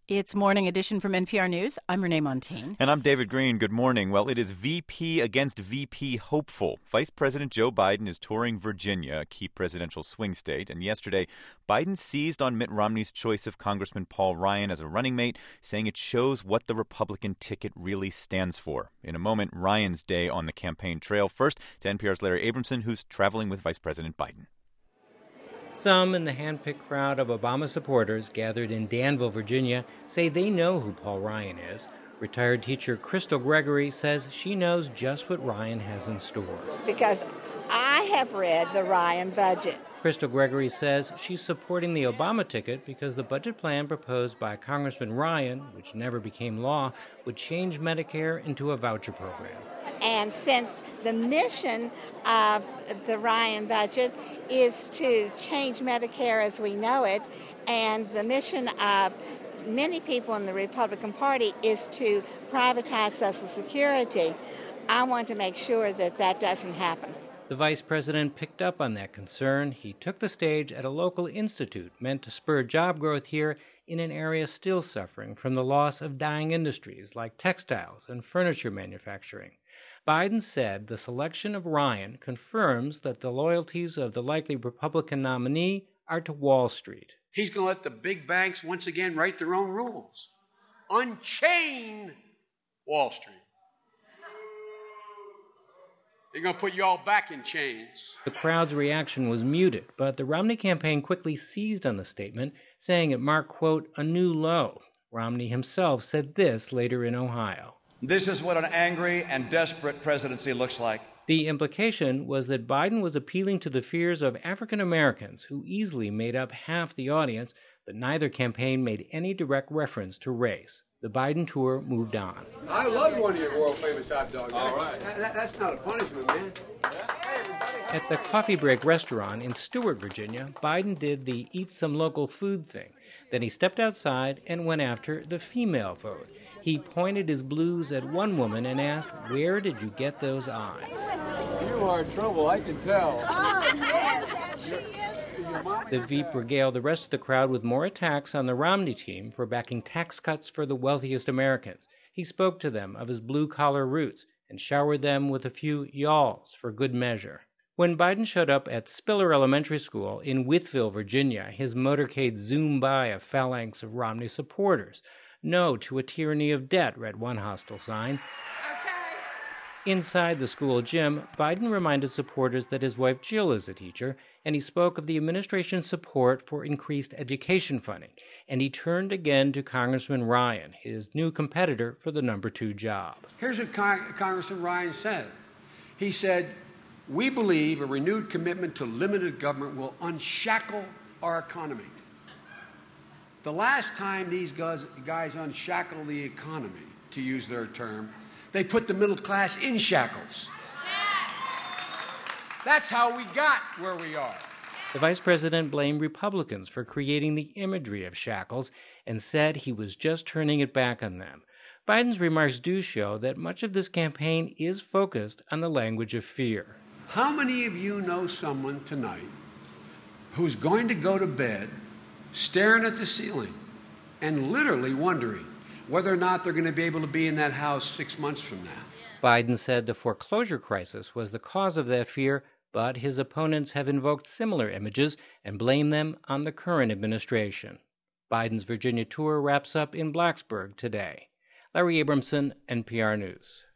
It's Morning Edition from NPR News. I'm Renee Montaigne. And I'm David Green. Good morning. Well, it is VP against VP hopeful. Vice President Joe Biden is touring Virginia, a key presidential swing state. And yesterday, Biden seized on Mitt Romney's choice of Congressman Paul Ryan as a running mate, saying it shows what the Republican ticket really stands for. In a moment, Ryan's day on the campaign trail. First, to NPR's Larry Abramson, who's traveling with Vice President Biden. Some in the hand-picked crowd of Obama supporters gathered in Danville, Virginia, say they know who Paul Ryan is. Retired teacher Crystal Gregory says she knows just what Ryan has in store. Because I have read the Ryan budget. Crystal Gregory says she's supporting the Obama ticket because the budget plan proposed by Congressman Ryan, which never became law, would change Medicare into a voucher program. And since the mission of the Ryan budget is to change Medicare as we know it, and the mission of many people in the Republican Party is to privatize Social Security, I want to make sure that that doesn't happen. The vice president picked up on that concern. He took the stage at a local institute meant to spur job growth here in an area still suffering from the loss of dying industries like textiles and furniture manufacturing. Biden said the selection of Ryan confirms that the loyalties of the likely Republican nominee are to Wall Street. He's going to let the big banks once again write their own rules. Unchain Wall Street. They're going to put you all back in chains. The crowd's reaction was muted, but the Romney campaign quickly seized on the statement, saying it marked, quote, a new low. Romney himself said this later in Ohio. This is what an angry and desperate presidency looks like. The implication was that Biden was appealing to the fears of African Americans, who easily made up half the audience, but neither campaign made any direct reference to race. The Biden tour moved on. I love one of your world-famous hot dogs. All right. That's not a punishment, man. At the Coffee Break restaurant in Stewart, Virginia, Biden did the eat some local food thing. Then he stepped outside and went after the female vote. He pointed his blues at one woman and asked, where did you get those eyes? You are in trouble, I can tell. Oh, yes, she is. The Veep regaled the rest of the crowd with more attacks on the Romney team for backing tax cuts for the wealthiest Americans. He spoke to them of his blue-collar roots and showered them with a few y'alls for good measure. When Biden showed up at Spiller Elementary School in Wytheville, Virginia, his motorcade zoomed by a phalanx of Romney supporters. No to a tyranny of debt, read one hostile sign. Inside the school gym, Biden reminded supporters that his wife Jill is a teacher, and he spoke of the administration's support for increased education funding. And he turned again to Congressman Ryan, his new competitor for the number 2 job. Here's what Congressman Ryan said. He said, we believe a renewed commitment to limited government will unshackle our economy. The last time these guys unshackled the economy, to use their term, they put the middle class in shackles. That's how we got where we are. The vice president blamed Republicans for creating the imagery of shackles and said he was just turning it back on them. Biden's remarks do show that much of this campaign is focused on the language of fear. How many of you know someone tonight who's going to go to bed staring at the ceiling and literally wondering whether or not they're going to be able to be in that house 6 months from now? Biden said the foreclosure crisis was the cause of that fear, but his opponents have invoked similar images and blamed them on the current administration. Biden's Virginia tour wraps up in Blacksburg today. Larry Abramson, NPR News.